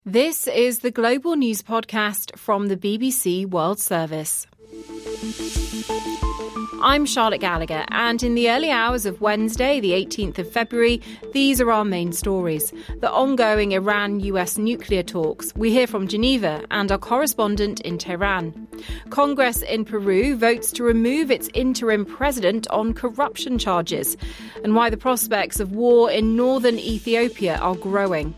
This is the Global News Podcast from the BBC World Service. I'm Charlotte Gallagher, and in the early hours of Wednesday, the 18th of February, these are our main stories. The ongoing Iran-US nuclear talks. We hear from Geneva and our correspondent in Tehran. Congress in Peru votes to remove its interim president on corruption charges, and why the prospects of war in northern Ethiopia are growing.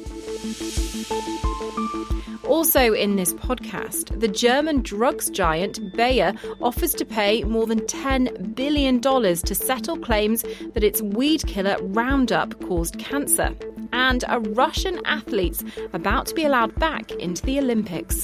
Also in this podcast, the German drugs giant Bayer offers to pay more than $10 billion to settle claims that its weed killer Roundup caused cancer. And a Russian athlete's about to be allowed back into the Olympics.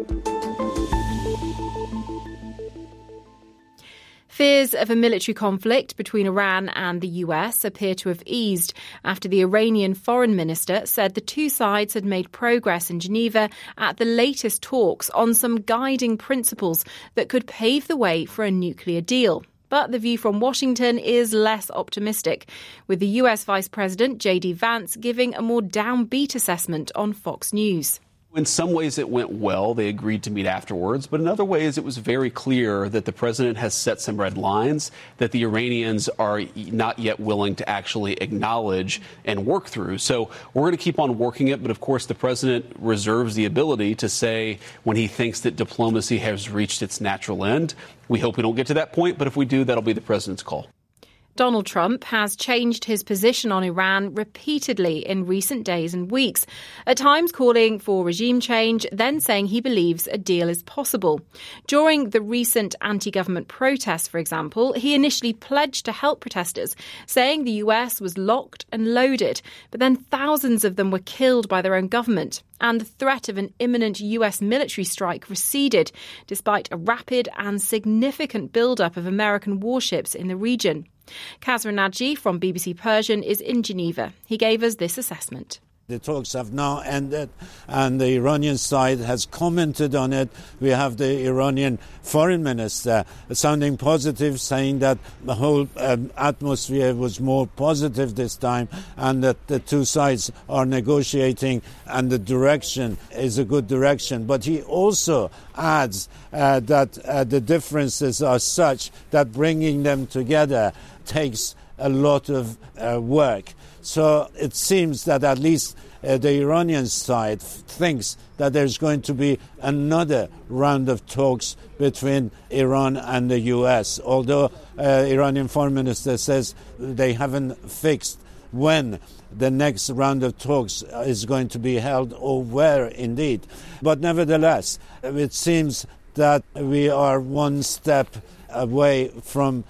Fears of a military conflict between Iran and the US appear to have eased after the Iranian foreign minister said the two sides had made progress in Geneva at the latest talks on some guiding principles that could pave the way for a nuclear deal. But the view from Washington is less optimistic, with the US Vice President J.D. Vance giving a more downbeat assessment on Fox News. In some ways it went well. They agreed to meet afterwards. But in other ways, it was very clear that the president has set some red lines that the Iranians are not yet willing to actually acknowledge and work through. So we're going to keep on working it. But of course, the president reserves the ability to say when he thinks that diplomacy has reached its natural end. We hope we don't get to that point. But if we do, that'll be the president's call. Donald Trump has changed his position on Iran repeatedly in recent days and weeks, at times calling for regime change, then saying he believes a deal is possible. During the recent anti-government protests, for example, he initially pledged to help protesters, saying the US was locked and loaded, but then thousands of them were killed by their own government. And the threat of an imminent US military strike receded, despite a rapid and significant build-up of American warships in the region. Kazra Naji from BBC Persian is in Geneva. He gave us this assessment. The talks have now ended and the Iranian side has commented on it. We have the Iranian foreign minister sounding positive, saying that the whole atmosphere was more positive this time and that the two sides are negotiating and the direction is a good direction. But he also adds that the differences are such that bringing them together takes a lot of work. So it seems that at least the Iranian side thinks that there's going to be another round of talks between Iran and the US, although Iranian foreign minister says they haven't fixed when the next round of talks is going to be held or where indeed. But nevertheless, it seems that we are one step away from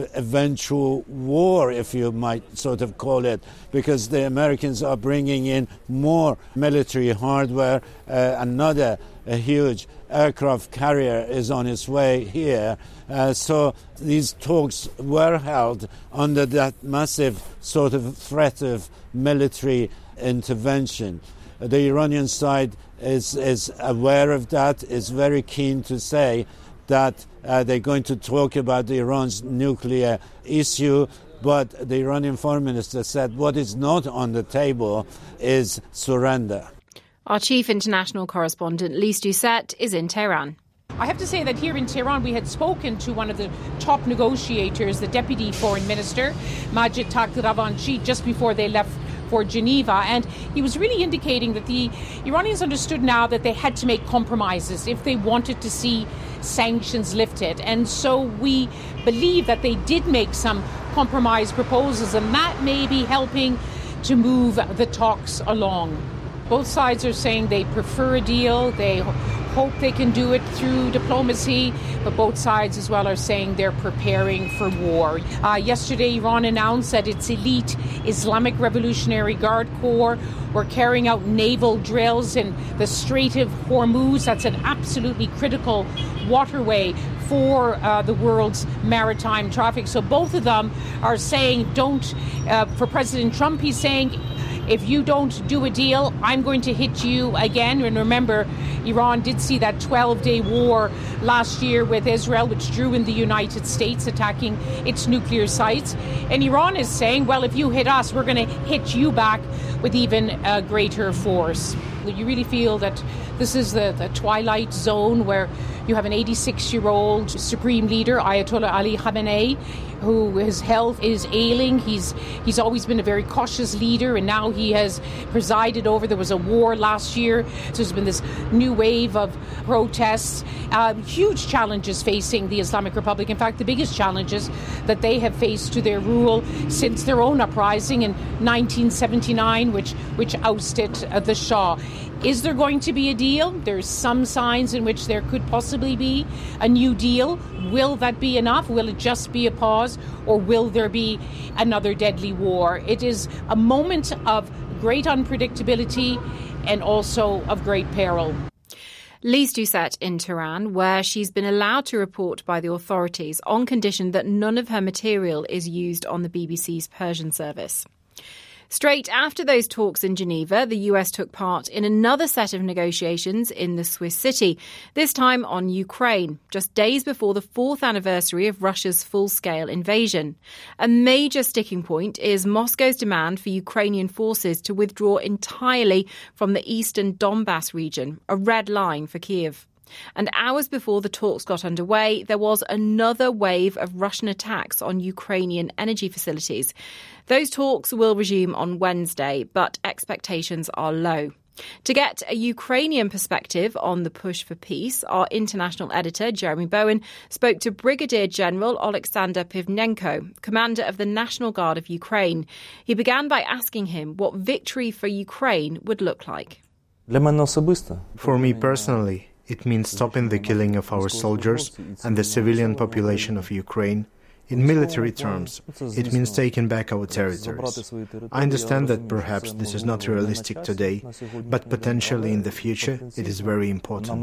eventual war, if you might sort of call it, because the Americans are bringing in more military hardware. Another huge aircraft carrier is on its way here. So these talks were held under that massive sort of threat of military intervention. The Iranian side is aware of that, is very keen to say that they're going to talk about Iran's nuclear issue, but the Iranian foreign minister said what is not on the table is surrender. Our chief international correspondent, Lise Doucette, is in Tehran. I have to say that here in Tehran, we had spoken to one of the top negotiators, the deputy foreign minister, Majid Taghravanchi, just before they left for Geneva, and he was really indicating that the Iranians understood now that they had to make compromises if they wanted to see sanctions lifted. And so we believe that they did make some compromise proposals, and that may be helping to move the talks along. Both sides are saying they prefer a deal. They hope they can do it through diplomacy, but both sides as well are saying they're preparing for war. Yesterday, Iran announced that its elite Islamic Revolutionary Guard Corps were carrying out naval drills in the Strait of Hormuz. That's an absolutely critical waterway for the world's maritime traffic. So both of them are saying for President Trump, he's saying, if you don't do a deal, I'm going to hit you again. And remember, Iran did see that 12-day war last year with Israel, which drew in the United States, attacking its nuclear sites. And Iran is saying, well, if you hit us, we're going to hit you back with even greater force. You really feel that this is the twilight zone where you have an 86-year-old supreme leader, Ayatollah Ali Khamenei, who his health is ailing. He's always been a very cautious leader, and now he has presided over. There was a war last year, so there's been this new wave of protests. Huge challenges facing the Islamic Republic. In fact, the biggest challenges that they have faced to their rule since their own uprising in 1979, which ousted the Shah. Is there going to be a deal? There's some signs in which there could possibly be a new deal. Will that be enough? Will it just be a pause? Or will there be another deadly war? It is a moment of great unpredictability and also of great peril. Lise Doucet in Tehran, where she's been allowed to report by the authorities on condition that none of her material is used on the BBC's Persian service. Straight after those talks in Geneva, the US took part in another set of negotiations in the Swiss city, this time on Ukraine, just days before the 4th anniversary of Russia's full-scale invasion. A major sticking point is Moscow's demand for Ukrainian forces to withdraw entirely from the eastern Donbass region, a red line for Kyiv. And hours before the talks got underway, there was another wave of Russian attacks on Ukrainian energy facilities. Those talks will resume on Wednesday, but expectations are low. To get a Ukrainian perspective on the push for peace, our international editor, Jeremy Bowen, spoke to Brigadier General Alexander Pivnenko, commander of the National Guard of Ukraine. He began by asking him what victory for Ukraine would look like. For me personally, it means stopping the killing of our soldiers and the civilian population of Ukraine. In military terms, it means taking back our territories. I understand that perhaps this is not realistic today, but potentially in the future it is very important.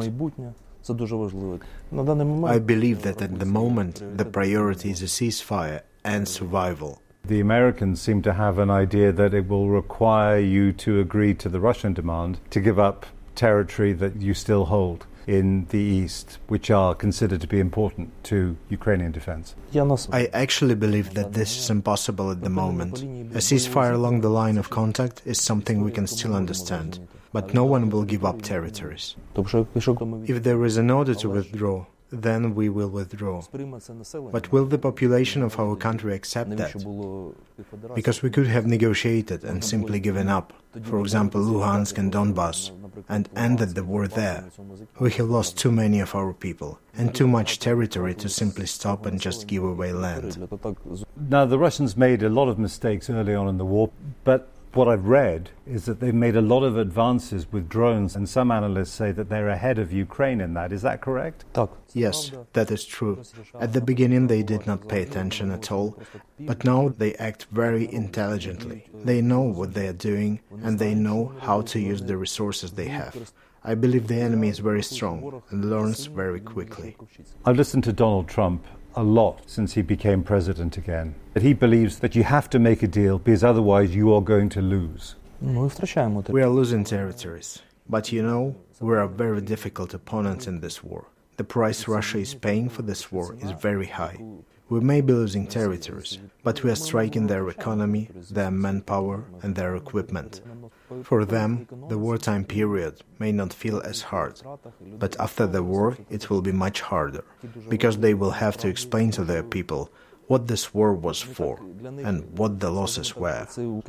I believe that at the moment the priority is a ceasefire and survival. The Americans seem to have an idea that it will require you to agree to the Russian demand to give up territory that you still hold in the east, which are considered to be important to Ukrainian defense. I actually believe that this is impossible at the moment. A ceasefire along the line of contact is something we can still understand, but no one will give up territories. If there is an order to withdraw, then we will withdraw. But will the population of our country accept that? Because we could have negotiated and simply given up, for example, Luhansk and Donbass, and ended the war there. We have lost too many of our people and too much territory to simply stop and just give away land. Now, the Russians made a lot of mistakes early on in the war, but what I've read is that they've made a lot of advances with drones, and some analysts say that they're ahead of Ukraine in that. Is that correct? Yes, that is true. At the beginning they did not pay attention at all, but now they act very intelligently. They know what they are doing, and they know how to use the resources they have. I believe the enemy is very strong and learns very quickly. I've listened to Donald Trump a lot since he became president again, that he believes that you have to make a deal because otherwise you are going to lose. We are losing territories, but we are a very difficult opponent in this war. The price Russia is paying for this war is very high. We may be losing territories, but we are striking their economy, their manpower and their equipment. For them, the wartime period may not feel as hard, but after the war it will be much harder, because they will have to explain to their people what this war was for and what the losses were.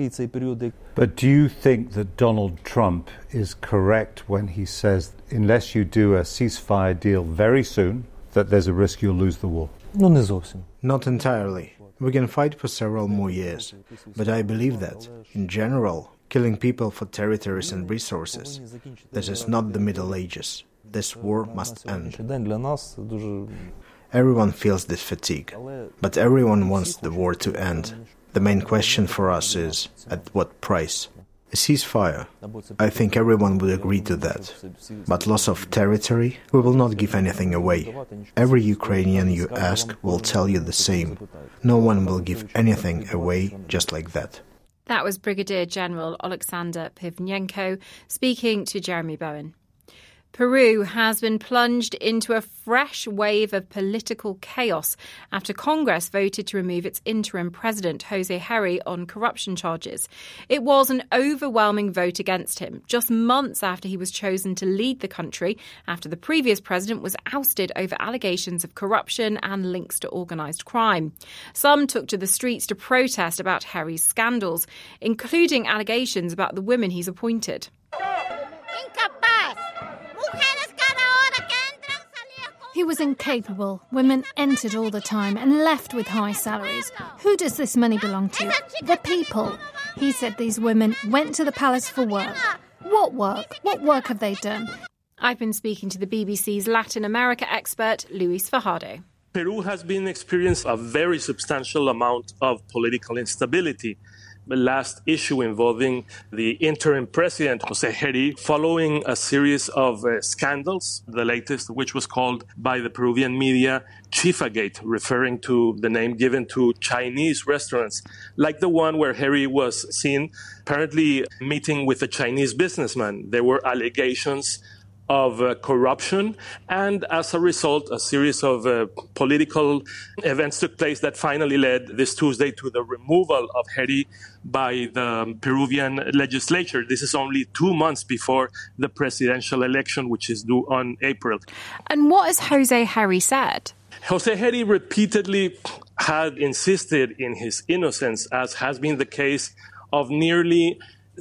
But do you think that Donald Trump is correct when he says, unless you do a ceasefire deal very soon, that there's a risk you'll lose the war? Not entirely. We can fight for several more years, but I believe that, in general, killing people for territories and resources, this is not the Middle Ages. This war must end. Everyone feels this fatigue, but everyone wants the war to end. The main question for us is, at what price? A ceasefire. I think everyone would agree to that. But loss of territory, we will not give anything away. Every Ukrainian you ask will tell you the same. No one will give anything away just like that. That was Brigadier General Alexander Pivnenko speaking to Jeremy Bowen. Peru has been plunged into a fresh wave of political chaos after Congress voted to remove its interim president, Jose Herri, on corruption charges. It was an overwhelming vote against him, just months after he was chosen to lead the country after the previous president was ousted over allegations of corruption and links to organised crime. Some took to the streets to protest about Herri's scandals, including allegations about the women he's appointed. He was incapable. Women entered all the time and left with high salaries. Who does this money belong to? The people. He said these women went to the palace for work. What work? What work have they done? I've been speaking to the BBC's Latin America expert, Luis Fajardo. Peru has been experiencing a very substantial amount of political instability. The last issue involving the interim president, Jose Herri, following a series of scandals, the latest which was called by the Peruvian media Chifagate, referring to the name given to Chinese restaurants, like the one where Herri was seen apparently meeting with a Chinese businessman. There were allegations of corruption, and as a result, a series of political events took place that finally led this Tuesday to the removal of Herri by the Peruvian legislature. This is only 2 months before the presidential election, which is due on April. And what has Jose Herri said? Jose Herri repeatedly had insisted in his innocence, as has been the case of nearly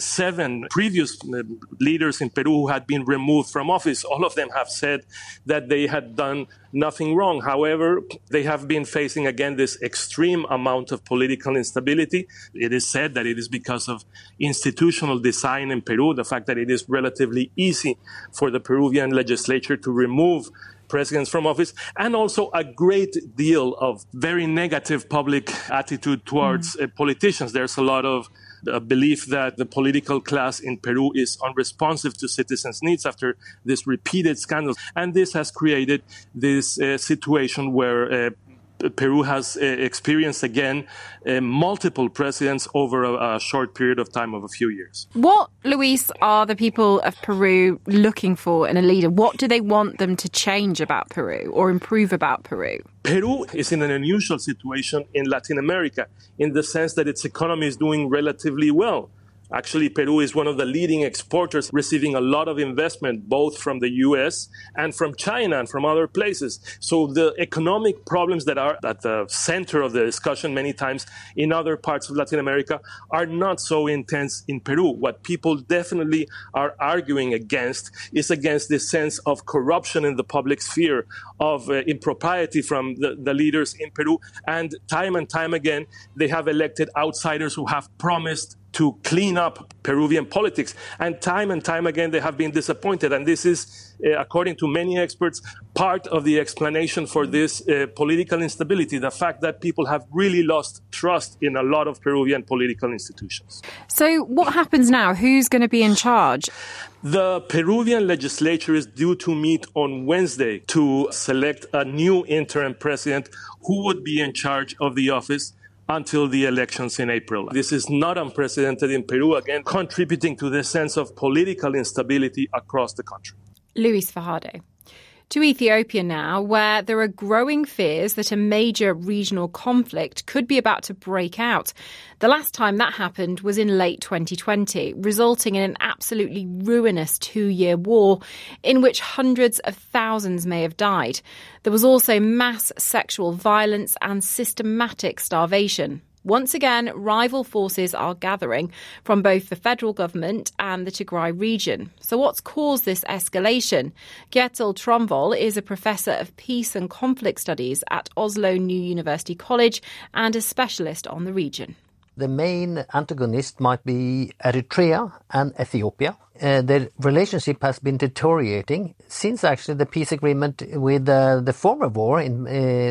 7 previous leaders in Peru who had been removed from office. All of them have said that they had done nothing wrong. However, they have been facing again this extreme amount of political instability. It is said that it is because of institutional design in Peru, the fact that it is relatively easy for the Peruvian legislature to remove presidents from office, and also a great deal of very negative public attitude towards politicians. There's a lot of belief that the political class in Peru is unresponsive to citizens' needs after this repeated scandals. And this has created this situation where Peru has experienced again multiple presidents over a short period of time of a few years. What, Luis, are the people of Peru looking for in a leader? What do they want them to change about Peru or improve about Peru? Peru is in an unusual situation in Latin America in the sense that its economy is doing relatively well. Actually, Peru is one of the leading exporters, receiving a lot of investment, both from the U.S. and from China and from other places. So the economic problems that are at the center of the discussion many times in other parts of Latin America are not so intense in Peru. What people definitely are arguing against is against this sense of corruption in the public sphere, of impropriety from the leaders in Peru. And time again, they have elected outsiders who have promised to clean up Peruvian politics. And time again, they have been disappointed. And this is, according to many experts, part of the explanation for this political instability, the fact that people have really lost trust in a lot of Peruvian political institutions. So what happens now? Who's going to be in charge? The Peruvian legislature is due to meet on Wednesday to select a new interim president who would be in charge of the office until the elections in April. This is not unprecedented in Peru, again, contributing to the sense of political instability across the country. Luis Fajardo. To Ethiopia now, where there are growing fears that a major regional conflict could be about to break out. The last time that happened was in late 2020, resulting in an absolutely ruinous 2-year war in which hundreds of thousands may have died. There was also mass sexual violence and systematic starvation. Once again, rival forces are gathering from both the federal government and the Tigray region. So what's caused this escalation? Kjetil Tromvoll is a professor of peace and conflict studies at Oslo New University College and a specialist on the region. The main antagonist might be Eritrea and Ethiopia. The relationship has been deteriorating since actually the peace agreement with the former war in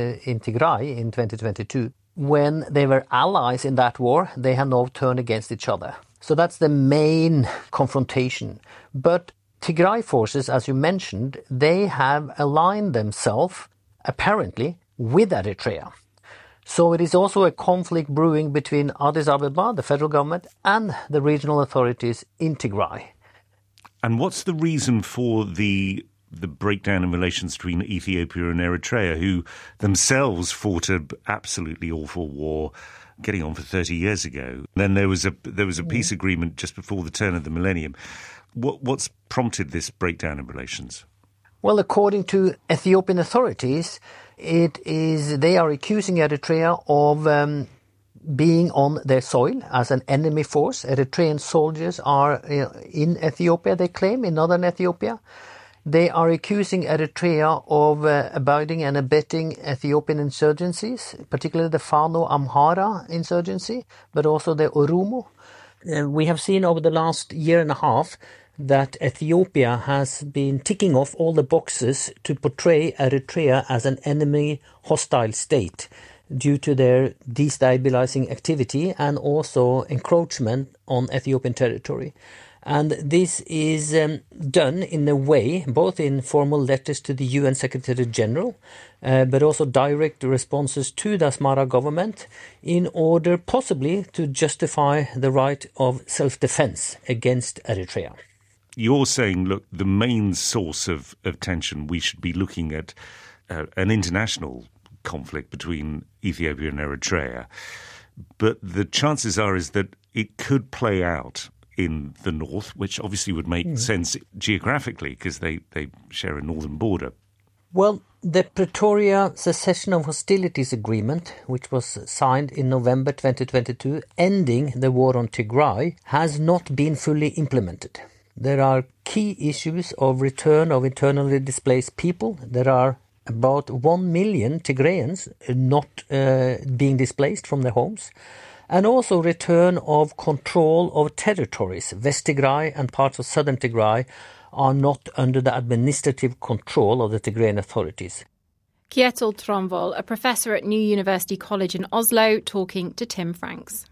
Tigray in 2022. When they were allies in that war, they have now turned against each other. So that's the main confrontation. But Tigray forces, as you mentioned, they have aligned themselves, apparently, with Eritrea. So it is also a conflict brewing between Addis Ababa, the federal government, and the regional authorities in Tigray. And what's the reason for the breakdown in relations between Ethiopia and Eritrea, who themselves fought an absolutely awful war getting on for 30 years ago? Then there was a peace agreement just before the turn of the millennium. What's prompted this breakdown in relations? Well, according to Ethiopian authorities, they are accusing Eritrea of being on their soil as an enemy force. Eritrean soldiers are in Ethiopia, they claim, in northern Ethiopia. They are accusing Eritrea of abiding and abetting Ethiopian insurgencies, particularly the Fano Amhara insurgency, but also the Oromo. We have seen over the last year and a half that Ethiopia has been ticking off all the boxes to portray Eritrea as an enemy hostile state due to their destabilizing activity and also encroachment on Ethiopian territory. And this is done in a way, both in formal letters to the UN Secretary General, but also direct responses to the Asmara government in order possibly to justify the right of self-defense against Eritrea. You're saying, look, the main source of tension, we should be looking at an international conflict between Ethiopia and Eritrea. But the chances are is that it could play out in the north, which obviously would make sense geographically because they share a northern border. Well, the Pretoria Cessation of Hostilities Agreement, which was signed in November 2022, ending the war on Tigray, has not been fully implemented. There are key issues of return of internally displaced people. There are about 1 million Tigrayans not being displaced from their homes. And also return of control of territories. West Tigray and parts of southern Tigray are not under the administrative control of the Tigrayan authorities. Kjetil Tronvoll, a professor at New University College in Oslo, talking to Tim Franks.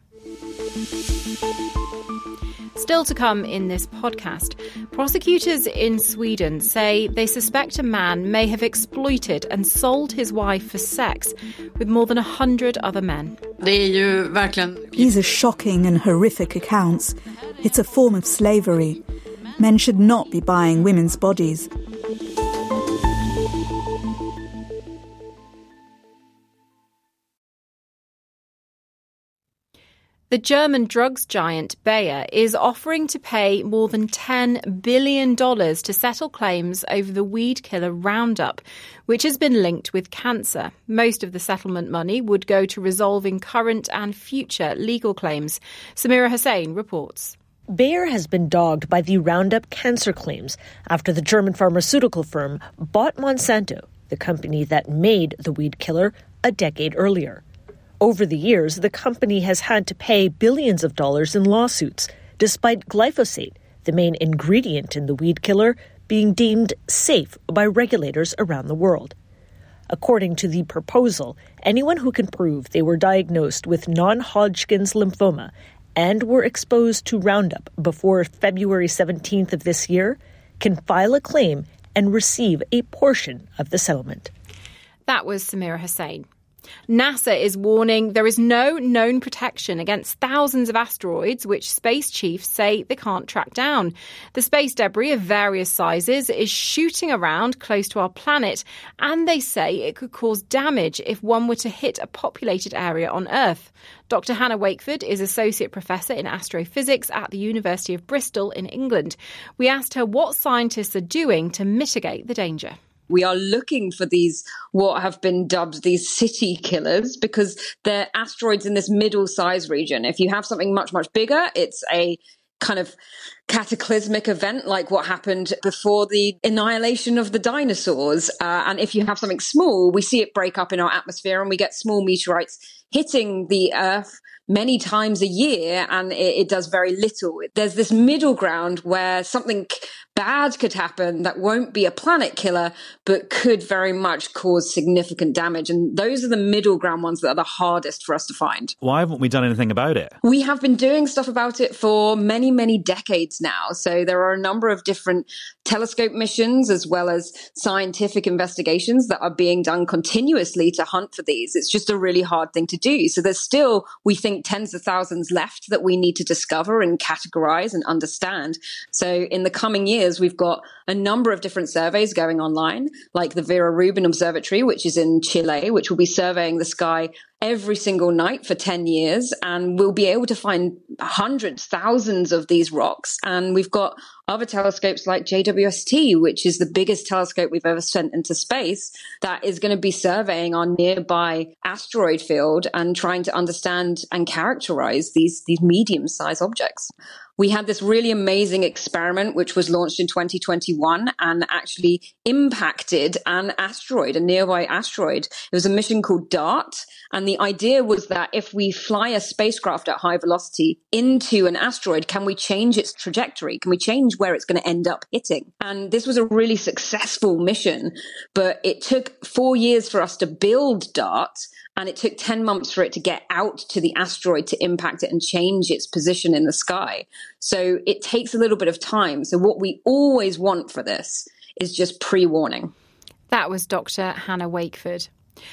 Still to come in this podcast, prosecutors in Sweden say they suspect a man may have exploited and sold his wife for sex with more than 100 other men. These are shocking and horrific accounts. It's a form of slavery. Men should not be buying women's bodies. The German drugs giant Bayer is offering to pay more than $10 billion to settle claims over the weed killer Roundup, which has been linked with cancer. Most of the settlement money would go to resolving current and future legal claims. Samira Hussain reports. Bayer has been dogged by the Roundup cancer claims after the German pharmaceutical firm bought Monsanto, the company that made the weed killer, a decade earlier. Over the years, the company has had to pay billions of dollars in lawsuits, despite glyphosate, the main ingredient in the weed killer, being deemed safe by regulators around the world. According to the proposal, anyone who can prove they were diagnosed with non-Hodgkin's lymphoma and were exposed to Roundup before February 17th of this year can file a claim and receive a portion of the settlement. That was Samira Hussain. NASA is warning there is no known protection against thousands of asteroids which space chiefs say they can't track down. The space debris of various sizes is shooting around close to our planet, and they say it could cause damage if one were to hit a populated area on Earth. Dr. Hannah Wakeford is Associate Professor in Astrophysics at the University of Bristol in England. We asked her what scientists are doing to mitigate the danger. We are looking for these, what have been dubbed these city killers, because they're asteroids in this middle size region. If you have something much, much bigger, it's a kind of cataclysmic event like what happened before the annihilation of the dinosaurs. And if you have something small, we see it break up in our atmosphere and we get small meteorites hitting the Earth many times a year, and it does very little. There's this middle ground where something bad could happen that won't be a planet killer, but could very much cause significant damage. And those are the middle ground ones that are the hardest for us to find. Why haven't we done anything about it? We have been doing stuff about it for many, many decades now. So there are a number of different telescope missions as well as scientific investigations that are being done continuously to hunt for these. It's just a really hard thing to do. So there's still, we think, tens of thousands left that we need to discover and categorize and understand. So in the coming years, we've got a number of different surveys going online, like the Vera Rubin Observatory, which is in Chile, which will be surveying the sky every single night for 10 years. And we'll be able to find hundreds, thousands of these rocks. And we've got other telescopes like JWST, which is the biggest telescope we've ever sent into space, that is going to be surveying our nearby asteroid field and trying to understand and characterize these medium-sized objects. We had this really amazing experiment, which was launched in 2021 and actually impacted an asteroid, a nearby asteroid. It was a mission called DART. And the idea was that if we fly a spacecraft at high velocity into an asteroid, can we change its trajectory? Can we change where it's going to end up hitting? And this was a really successful mission, but it took 4 years for us to build DART. And it took 10 months for it to get out to the asteroid to impact it and change its position in the sky. So it takes a little bit of time. So what we always want for this is just pre-warning. That was Dr. Hannah Wakeford.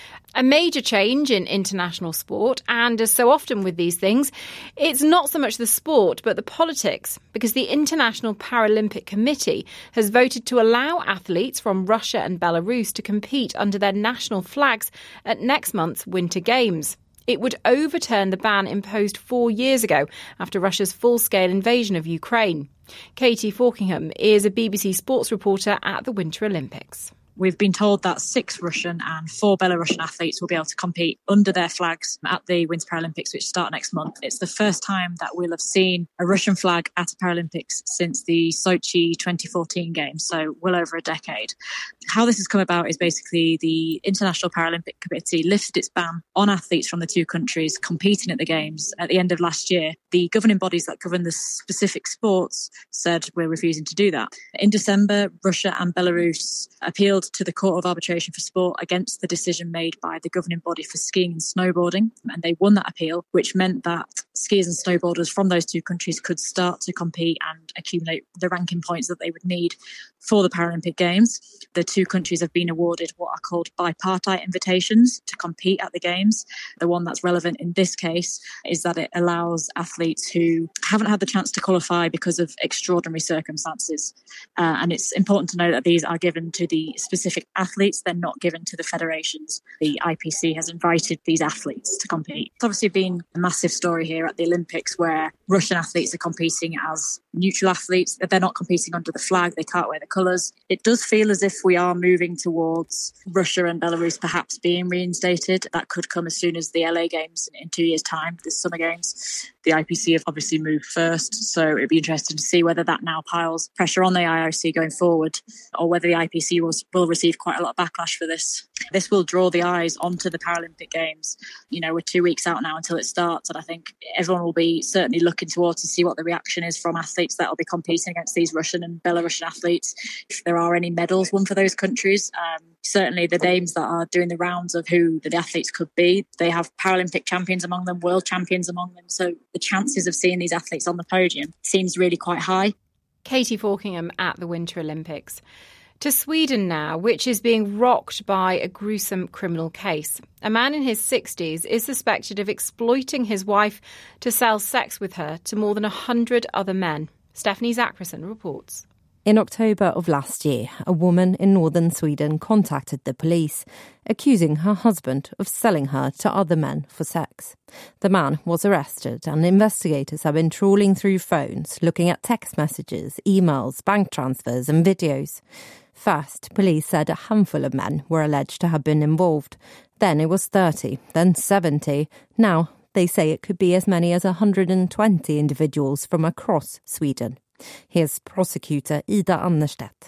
A major change in international sport, and as so often with these things, it's not so much the sport but the politics, because the International Paralympic Committee has voted to allow athletes from Russia and Belarus to compete under their national flags at next month's Winter Games. It would overturn the ban imposed 4 years ago after Russia's full-scale invasion of Ukraine. Katie Falkingham is a BBC sports reporter at the Winter Olympics. We've been told that 6 Russian and 4 Belarusian athletes will be able to compete under their flags at the Winter Paralympics, which start next month. It's the first time that we'll have seen a Russian flag at a Paralympics since the Sochi 2014 Games, so well over a decade. How this has come about is basically the International Paralympic Committee lifted its ban on athletes from the 2 countries competing at the Games at the end of last year. The governing bodies that govern the specific sports said we're refusing to do that. In December, Russia and Belarus appealed to the Court of Arbitration for Sport against the decision made by the governing body for skiing and snowboarding, and they won that appeal, which meant that skiers and snowboarders from those 2 countries could start to compete and accumulate the ranking points that they would need for the Paralympic Games. The 2 countries have been awarded what are called bipartite invitations to compete at the Games. The one that's relevant in this case is that it allows athletes who haven't had the chance to qualify because of extraordinary circumstances. And it's important to know that these are given to the specific athletes. They're not given to the federations. The IPC has invited these athletes to compete. It's obviously been a massive story here at the Olympics where Russian athletes are competing as neutral athletes. They're not competing under the flag. They can't wear the colours. It does feel as if we are moving towards Russia and Belarus perhaps being reinstated. That could come as soon as the LA Games in 2 years' time, the Summer Games. The IPC have obviously moved first, so it'd be interesting to see whether that now piles pressure on the IOC going forward, or whether the IPC will receive quite a lot of backlash for this. This will draw the eyes onto the Paralympic Games. You know, we're 2 weeks out now until it starts, and I think everyone will be certainly looking towards to see what the reaction is from athletes that will be competing against these Russian and Belarusian athletes. If there are any medals won for those countries, certainly the names that are doing the rounds of who the athletes could be, they have Paralympic champions among them, world champions among them. So the chances of seeing these athletes on the podium seems really quite high. Katie Falkingham at the Winter Olympics. To Sweden now, which is being rocked by a gruesome criminal case. A man in his 60s is suspected of exploiting his wife to sell sex with her to more than 100 other men. Stephanie Zachrison reports. In October of last year, a woman in northern Sweden contacted the police, accusing her husband of selling her to other men for sex. The man was arrested, and investigators have been trawling through phones, looking at text messages, emails, bank transfers and videos. First, police said a handful of men were alleged to have been involved. Then it was 30, then 70. Now they say it could be as many as 120 individuals from across Sweden. Here's prosecutor Ida Annerstedt.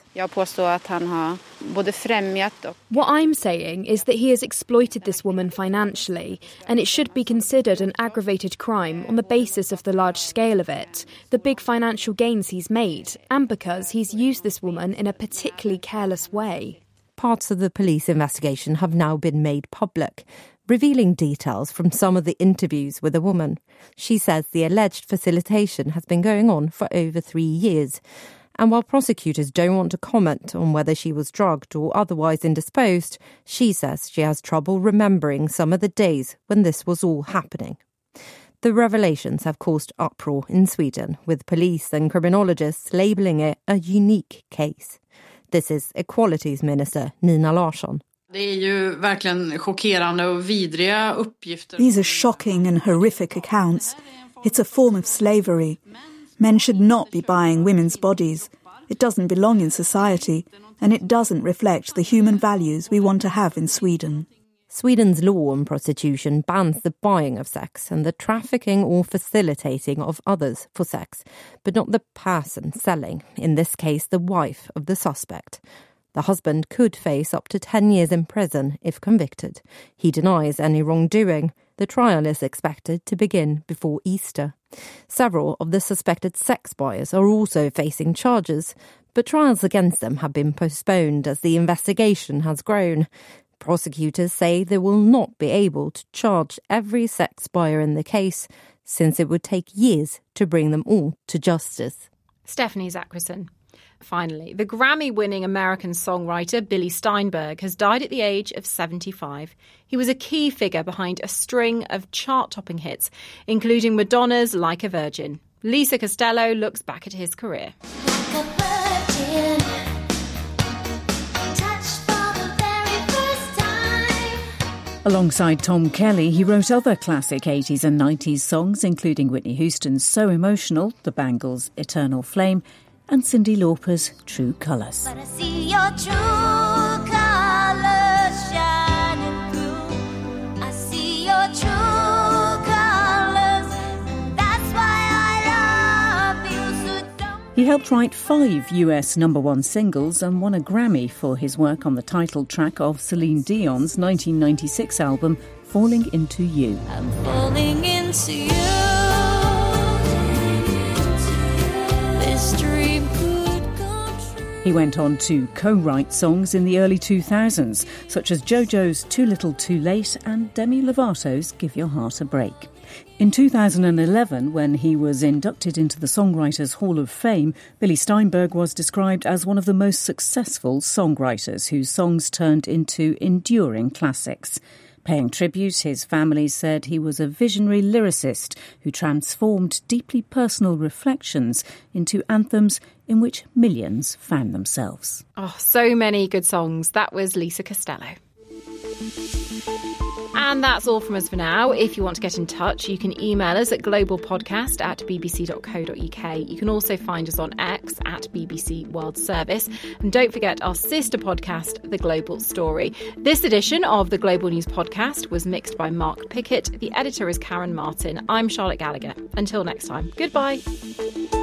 What I'm saying is that he has exploited this woman financially, and it should be considered an aggravated crime on the basis of the large scale of it, the big financial gains he's made, and because he's used this woman in a particularly careless way. Parts of the police investigation have now been made public, revealing details from some of the interviews with the woman. She says the alleged facilitation has been going on for over 3 years. And while prosecutors don't want to comment on whether she was drugged or otherwise indisposed, she says she has trouble remembering some of the days when this was all happening. The revelations have caused uproar in Sweden, with police and criminologists labelling it a unique case. This is Equalities Minister Nina Larsson. These are shocking and horrific accounts. It's a form of slavery. Men should not be buying women's bodies. It doesn't belong in society, and it doesn't reflect the human values we want to have in Sweden. Sweden's law on prostitution bans the buying of sex and the trafficking or facilitating of others for sex, but not the person selling, in this case the wife of the suspect. The husband could face up to 10 years in prison if convicted. He denies any wrongdoing. The trial is expected to begin before Easter. Several of the suspected sex buyers are also facing charges, but trials against them have been postponed as the investigation has grown. Prosecutors say they will not be able to charge every sex buyer in the case, since it would take years to bring them all to justice. Stephanie Zachrison. Finally, the Grammy-winning American songwriter Billy Steinberg has died at the age of 75. He was a key figure behind a string of chart-topping hits, including Madonna's Like a Virgin. Lisa Costello looks back at his career. Alongside Tom Kelly, he wrote other classic 80s and 90s songs, including Whitney Houston's So Emotional, The Bangles' Eternal Flame, and Cyndi Lauper's True Colours. But I see your true colours shining through. I see your true colours, and that's why I love you. So don't. He helped write 5 US #1 singles and won a Grammy for his work on the title track of Celine Dion's 1996 album, Falling Into You. I'm falling into you. He went on to co-write songs in the early 2000s, such as JoJo's Too Little Too Late and Demi Lovato's Give Your Heart a Break. In 2011, when he was inducted into the Songwriters Hall of Fame, Billy Steinberg was described as one of the most successful songwriters whose songs turned into enduring classics. Paying tribute, his family said he was a visionary lyricist who transformed deeply personal reflections into anthems in which millions found themselves. Oh, so many good songs. That was Lisa Costello. And that's all from us for now. If you want to get in touch, you can email us at globalpodcast@bbc.co.uk. You can also find us on X @BBC World Service. And don't forget our sister podcast, The Global Story. This edition of the Global News Podcast was mixed by Mark Pickett. The editor is Karen Martin. I'm Charlotte Gallagher. Until next time, goodbye.